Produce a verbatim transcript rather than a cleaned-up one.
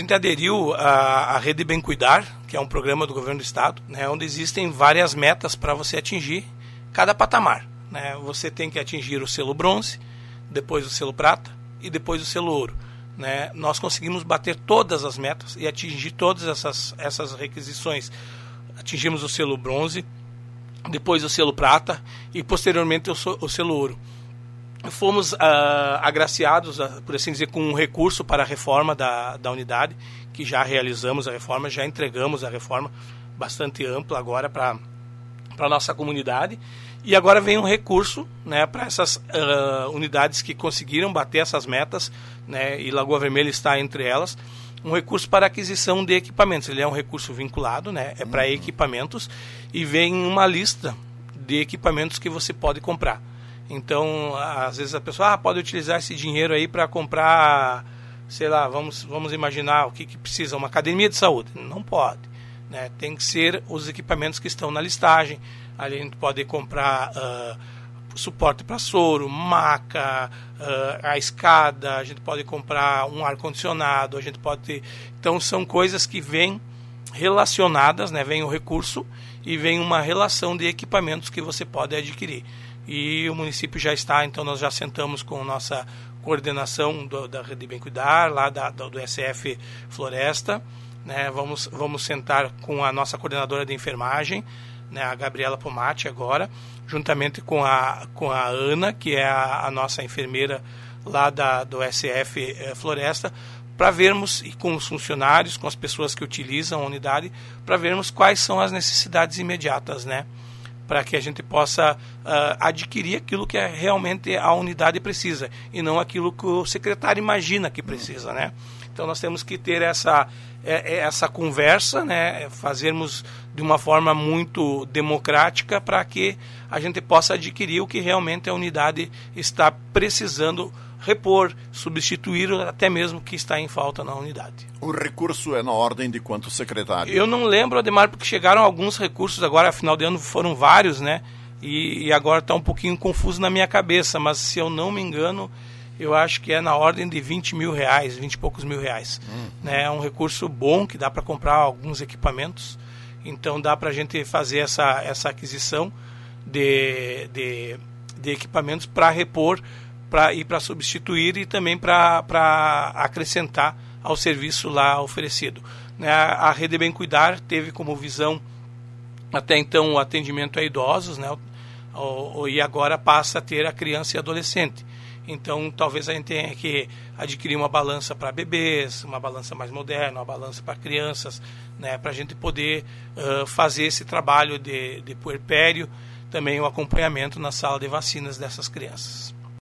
gente aderiu à, à Rede Bem Cuidar, que é um programa do governo do estado, né, onde existem várias metas para você atingir cada patamar. Né? Você tem que atingir o selo bronze, depois o selo prata e depois o selo ouro. Né? Nós conseguimos bater todas as metas e atingir todas essas, essas requisições. Atingimos o selo bronze, depois o selo prata e posteriormente o, o selo ouro. Fomos uh, agraciados, uh, por assim dizer, com um recurso para a reforma da, da unidade, que já realizamos a reforma, já entregamos a reforma bastante ampla agora para a nossa comunidade. E agora vem um recurso, né, para essas uh, unidades que conseguiram bater essas metas, né, e Lagoa Vermelha está entre elas, um recurso para aquisição de equipamentos. Ele é um recurso vinculado, né, é para uhum. equipamentos, e vem uma lista de equipamentos que você pode comprar. Então, às vezes a pessoa ah, pode utilizar esse dinheiro aí para comprar, sei lá, vamos, vamos imaginar o que, que precisa, uma academia de saúde. Não pode. Né? Tem que ser os equipamentos que estão na listagem. Ali a gente pode comprar uh, suporte para soro, maca, uh, a escada, a gente pode comprar um ar-condicionado, a gente pode ter... Então, são coisas que vêm relacionadas, né? Vem o recurso e vem uma relação de equipamentos que você pode adquirir. E o município já está, então nós já sentamos com a nossa coordenação do, da Rede Bem Cuidar, lá da, do, do S F Floresta, né? Vamos, vamos sentar com a nossa coordenadora de enfermagem, né? A Gabriela Pomati agora, juntamente com a, com a Ana, que é a, a nossa enfermeira lá da, do S F eh, Floresta, para vermos, e com os funcionários, com as pessoas que utilizam a unidade, para vermos quais são as necessidades imediatas, né? Para que a gente possa uh, adquirir aquilo que é realmente a unidade precisa, e não aquilo que o secretário imagina que precisa, né? Então nós temos que ter essa, essa conversa, né? Fazermos de uma forma muito democrática para que a gente possa adquirir o que realmente a unidade está precisando repor, substituir, até mesmo que está em falta na unidade. O recurso é na ordem de quanto, secretário? Eu não lembro, Ademar, porque chegaram alguns recursos agora, final de ano foram vários, né? E, e agora está um pouquinho confuso na minha cabeça, mas se eu não me engano, eu acho que é na ordem de vinte mil reais, vinte e poucos mil reais. Hum. Né? É um recurso bom que dá para comprar alguns equipamentos, então dá para a gente fazer essa, essa aquisição de, de, de equipamentos para repor, para ir para substituir e também para acrescentar ao serviço lá oferecido. Né? A, a Rede Bem Cuidar teve como visão até então o atendimento a idosos, né? o, o, e agora passa a ter a criança e adolescente. Então talvez a gente tenha que adquirir uma balança para bebês, uma balança mais moderna, uma balança para crianças, né? Para a gente poder uh, fazer esse trabalho de, de puerpério, também o acompanhamento na sala de vacinas dessas crianças.